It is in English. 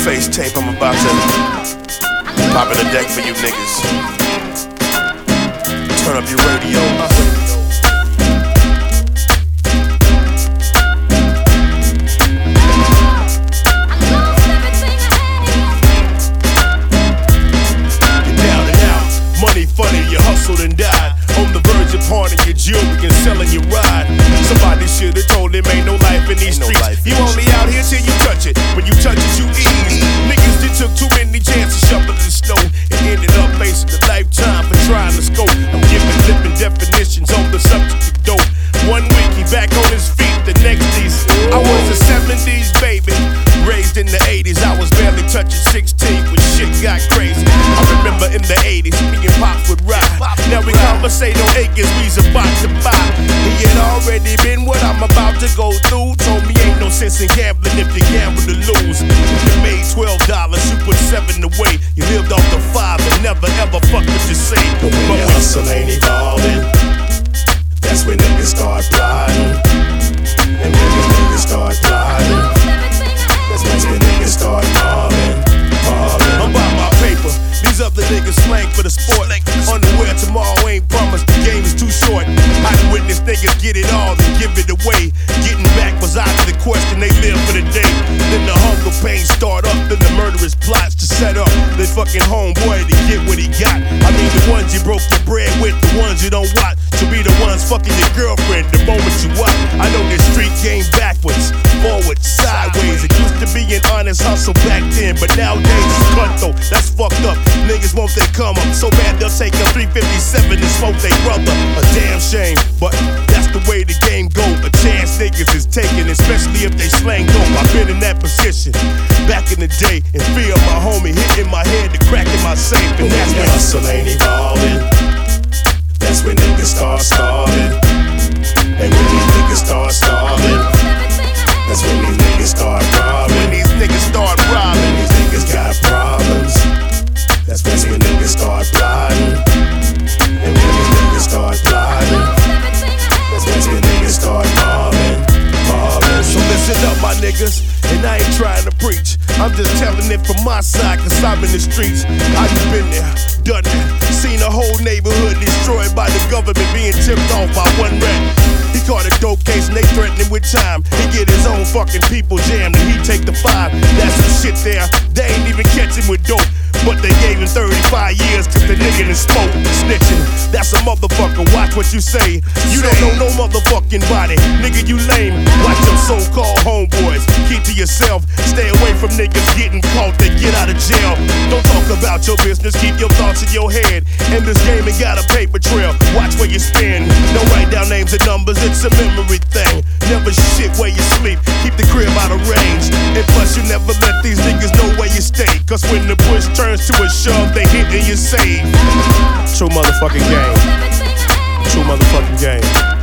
face tape, I'm about to pop in the deck for you niggas. Turn up your radio. Funny, you hustled and died on the verge of pawning your jewelry and selling your ride. Somebody should've told him ain't no life in these streets. You only out here till you touch it. When you touch it, you eat. Niggas that took too many chances shoveling the snow and ended up facing a lifetime for trying to scope. I'm giving living definitions on the subject of dope. 1 week he back on his feet, the next he's I was a 70s baby, raised in the 80s. I was barely touching 16 when shit got crazy. I remember in the 80s, me and Pops would ride. Now we conversate on acres we's about to buy. He had already been what I'm about to go through. Told me ain't no sense in gambling if you gamble to lose. If you made $12, you put 7 away. You lived off the 5 and never ever fuck what you say. But when your hustle ain't evolving, that's when niggas start plotting. And when these niggas start plotting, that's when niggas start mobbing. I'm by my paper. These other niggas slang for the sport. Unaware tomorrow ain't promised. The game is too short. I done witnessed niggas get it all and give it away. Getting back was out of the question. They live for the day. Then the hunger pain start up. Then the murderous plots to set up the fucking homeboy to get what he got. I mean the ones you broke your bread with, the ones you don't watch. To be the ones fucking your girlfriend the moment you watch. I know this street game backwards, forward, sideways. It used to be an honest hustle back then, but nowadays it's cutthroat. That's fucked up. Niggas won't they come up so bad they'll take a 357 and smoke they brother. A damn shame, but that's the way the game go. A chance niggas is taking, especially if they slang dope. I've been in that position back in the day and feel my homie hitting my head, the crack in my safe, and that's when hustle ain't evolving. That's when niggas start starving. And when these niggas start starving, that's when these niggas start robbing. When these niggas start robbing, when these niggas got problems, that's when niggas start plotting. And when these niggas start plotting, that's when niggas start mobbing. So listen up, my niggas, and I ain't trying to preach. I'm just telling it from my side, cause I'm in the streets. I've been there, done that, seen a whole neighborhood destroyed by the government being tipped off by one rat. He caught a dope case and they threatened him with time. He get his own fucking people jammed and he take the 5. That's some shit there, they ain't even catch him with dope. But they gave him 35 years cause the nigga done spoke. Snitching, that's a motherfucker, watch what you say. You don't know no motherfucking body, nigga you lame. Watch your so-called homeboys, keep to yourself. Stay away from niggas getting caught, they get out of jail. Don't talk about your business, keep your thoughts in your head. In this game ain't got a paper trail, watch where you spend. Don't write down names and numbers, it's a memory thing. Never shit where you sleep, keep the crib out of range. And plus you never let these niggas know where you stay. Cause when the push turns to a shove, they hit and you save. True motherfucking game. True motherfucking game.